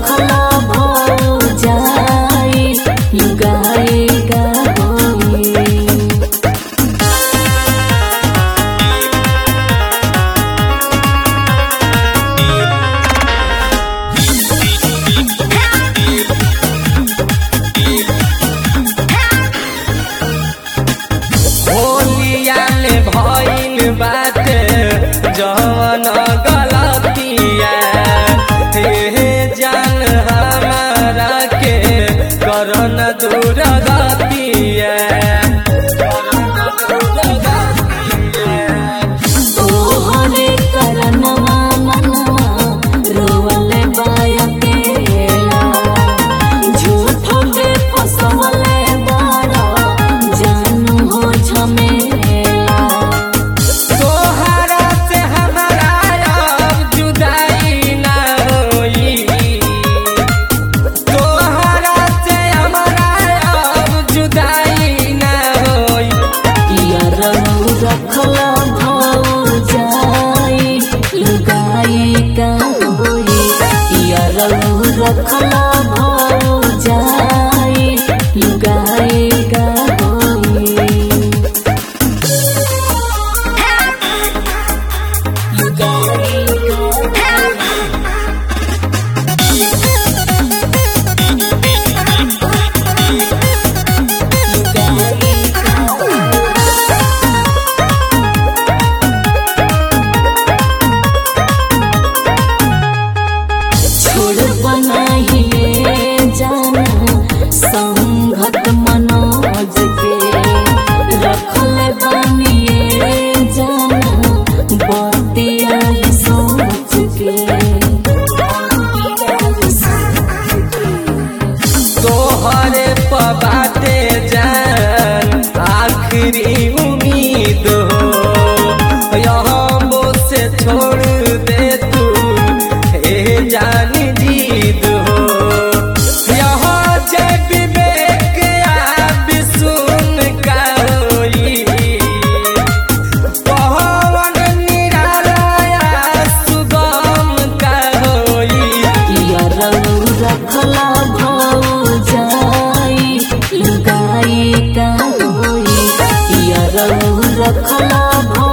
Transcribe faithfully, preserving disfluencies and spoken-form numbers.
रखला भौजाई लुगाई का होई। होलिया में भइल बाटे जवन गलतिया हे जान हमारा के करन दूर गतिया। तोहरे करनवा मनवा रोवले बायकेला झूठो के फसवले बाड़ा जानू हो झमेला। तोहरा से हमारा अब जुदाई ना होई, तोहरा से हमारा अब जुदाई ना होई। यारऊ रखला भौजाई लुगाई का होई। यारऊ रखला भौजाई लुगाई का होई। लुगाई का लुगाई छोड़ बनाइए जाना संगत मनोज के रखल बनिए जाना बतिया सोच के। तोहरे पबाते जान आखिरी उम्मीद हो, यहाँ से छोड़ दे तू हे जानी जीद हो। यहाँ जय विवेक आप सुन का होई, पवन निराला सुगम का होई। यारऊ रखला भौजाई लुगाई का होई। यारऊ रखला